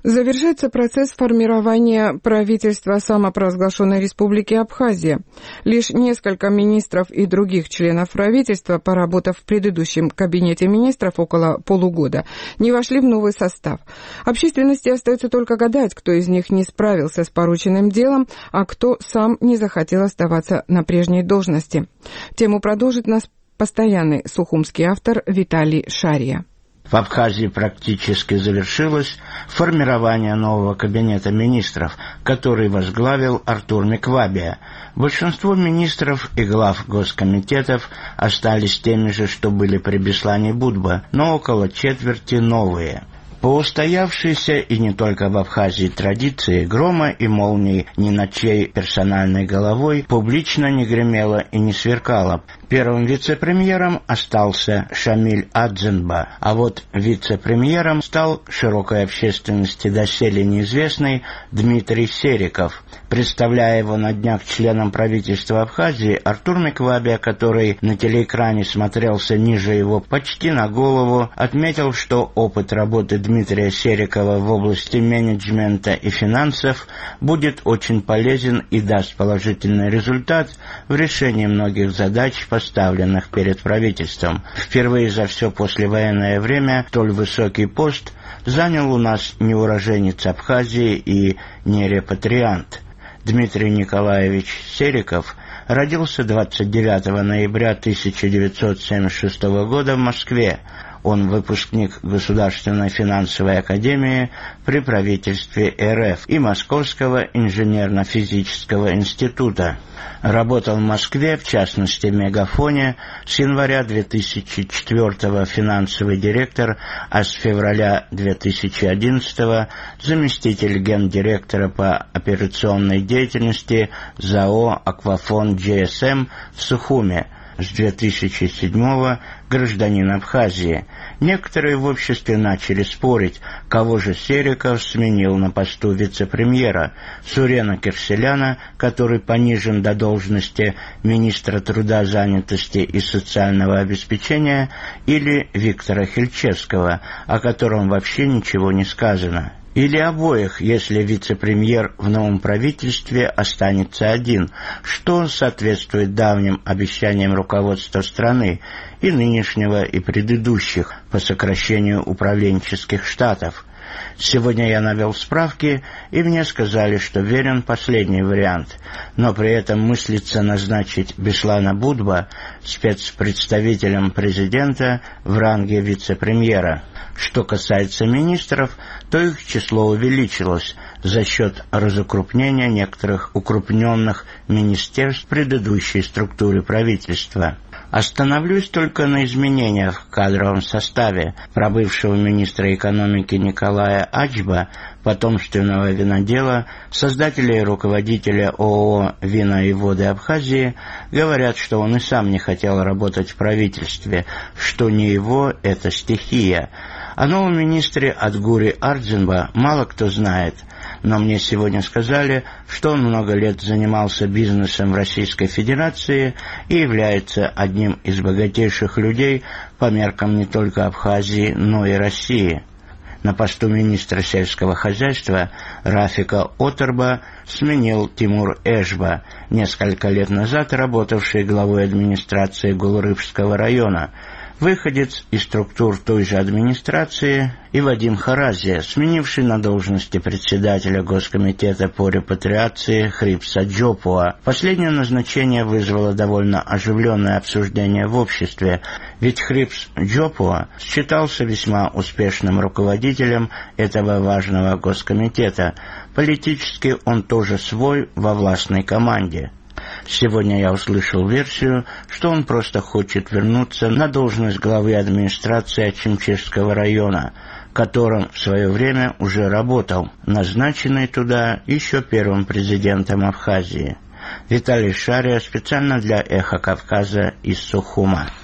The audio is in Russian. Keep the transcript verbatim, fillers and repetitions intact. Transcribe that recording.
Завершается процесс формирования правительства самопровозглашенной Республики Абхазия. Лишь несколько министров и других членов правительства, поработав в предыдущем кабинете министров около полугода, не вошли в новый состав. Общественности остается только гадать, кто из них не справился с порученным делом, а кто сам не захотел оставаться на прежней должности. Тему продолжит наш постоянный сухумский автор Виталий Шария. В Абхазии практически завершилось формирование нового кабинета министров, который возглавил Артур Меквабия. Большинство министров и глав госкомитетов остались теми же, что были при Беслане Будба, но около четверти новые. По устоявшейся и не только в Абхазии традиции, грома и молний ни над чьей персональной головой публично не гремело и не сверкало. Первым вице-премьером остался Шамиль Адзенба, а вот вице-премьером стал широкой общественности доселе неизвестный Дмитрий Сериков. Представляя его на днях членом правительства Абхазии, Артур Меквабия, который на телеэкране смотрелся ниже его почти на голову, отметил, что опыт работы Дмитрия Серикова в области менеджмента и финансов будет очень полезен и даст положительный результат в решении многих задач, поставленных перед правительством. Впервые за все послевоенное время столь высокий пост занял у нас не уроженец Абхазии и не репатриант. Дмитрий Николаевич Сериков родился двадцать девятого ноября тысяча девятьсот семьдесят шестого года в Москве. Он выпускник Государственной финансовой академии при правительстве эр эф и Московского инженерно-физического института. Работал в Москве, в частности в Мегафоне, с января две тысячи четвёртого финансовый директор, а с февраля две тысячи одиннадцатого заместитель гендиректора по операционной деятельности ЗАО «Аквафон джи эс эм» в Сухуме. С две тысячи седьмого гражданин Абхазии. Некоторые в обществе начали спорить, кого же Сериков сменил на посту вице-премьера: Сурена Кирселяна, который понижен до должности министра труда, занятости и социального обеспечения, или Виктора Хильчевского, о котором вообще ничего не сказано. Или обоих, если вице-премьер в новом правительстве останется один, что соответствует давним обещаниям руководства страны, и нынешнего, и предыдущих, по сокращению управленческих штатов. Сегодня я навел справки, и мне сказали, что верен последний вариант, но при этом мыслится назначить Беслана Будба спецпредставителем президента в ранге вице-премьера. Что касается министров, то их число увеличилось за счет разукрупнения некоторых укрупненных министерств в предыдущей структуре правительства. Остановлюсь только на изменениях в кадровом составе. Пробывшего министра экономики Николая Ачба, потомственного винодела, создателя и руководителя ООО «Вина и воды Абхазии», говорят, что он и сам не хотел работать в правительстве, что не его – это стихия. О новом министре Адгуре Ардзенба мало кто знает, но мне сегодня сказали, что он много лет занимался бизнесом в Российской Федерации и является одним из богатейших людей по меркам не только Абхазии, но и России. На посту министра сельского хозяйства Рафика Оторба сменил Тимур Эшба, несколько лет назад работавший главой администрации Гулрыбского района, выходец из структур той же администрации, и Вадим Харазия, сменивший на должности председателя Госкомитета по репатриации Хрипса Джопуа. Последнее назначение вызвало довольно оживленное обсуждение в обществе, ведь Хрипс Джопуа считался весьма успешным руководителем этого важного Госкомитета. Политически он тоже свой во властной команде. Сегодня я услышал версию, что он просто хочет вернуться на должность главы администрации Ачимчешского района, которым в свое время уже работал, назначенный туда еще первым президентом Абхазии. Виталий Шария специально для «Эхо Кавказа» из Сухума.